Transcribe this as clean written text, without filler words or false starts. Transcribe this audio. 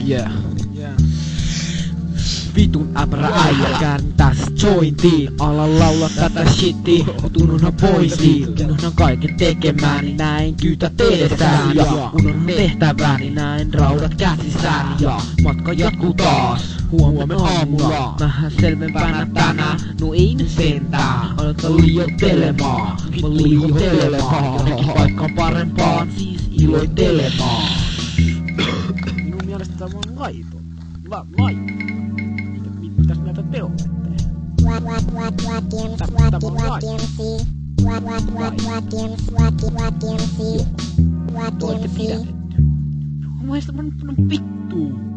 Yeah. Vitun äpärä äijä kääntää jointiin. Ala laula tätä shittiä, unohdan poisiin. Unohdan kaiken tekemään, näin kyytä tehdessään. Ja unohdan tehtävääni, näin raudat käsissään. Ja matka jatkuu taas huomenna aamulla. Vähän selvempänä tänään, no ei nyt sentään. Aloita liioittelemaan, mä liioittelemaan. Jonnekin paikkaan parempaan, siis iloittelemaan. Minun mielestä tämä on laitonta. Mitäs mieltä te olette? Mun mielestä on vittuun.